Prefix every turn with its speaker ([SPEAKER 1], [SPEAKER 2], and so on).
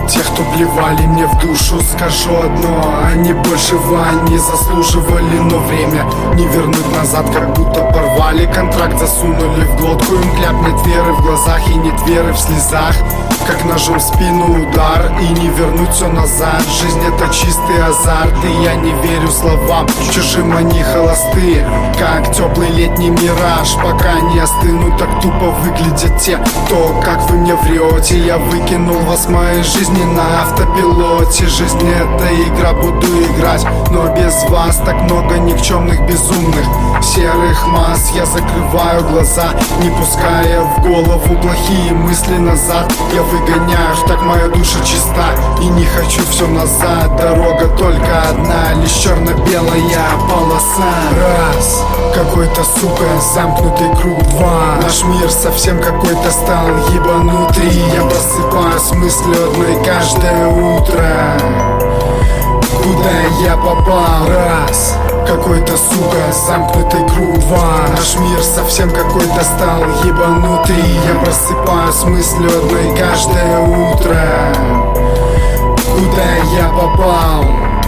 [SPEAKER 1] Тех, кто плевали мне в душу, скажу одно: они большего не заслуживали. Но время не вернуть назад, как будто порвали контракт, засунули в глотку. Им кляп, нет веры в глазах и нет веры в слезах, как ножом в спину удар, и не вернуть все назад. Жизнь — это чистый азарт, и я не верю словам чужим, они холостые, как теплый летний мираж. Пока не остыну, так тупо выглядят те, кто, как вы мне врете. Я выкинул вас в моей жизни на автопилоте. Жизнь — это игра, буду играть, но без вас так много никчемных, безумных, серых масс. Я закрываю глаза, не пуская в голову плохие мысли назад. Я выгоняю, так моя душа чиста, и не хочу все назад. Дорога только одна, лишь черно-белая полоса. Раз, какой-то, сука, замкнутый круг. Два, наш мир совсем какой-то стал ебанутый. Я просыпаюсь с мыслью одной каждое утро: куда я попал? Раз, какой-то, сука, замкнутый круг. Два, наш мир совсем какой-то стал ебанутый. Я просыпаюсь с мыслью одной каждое утро: куда я попал?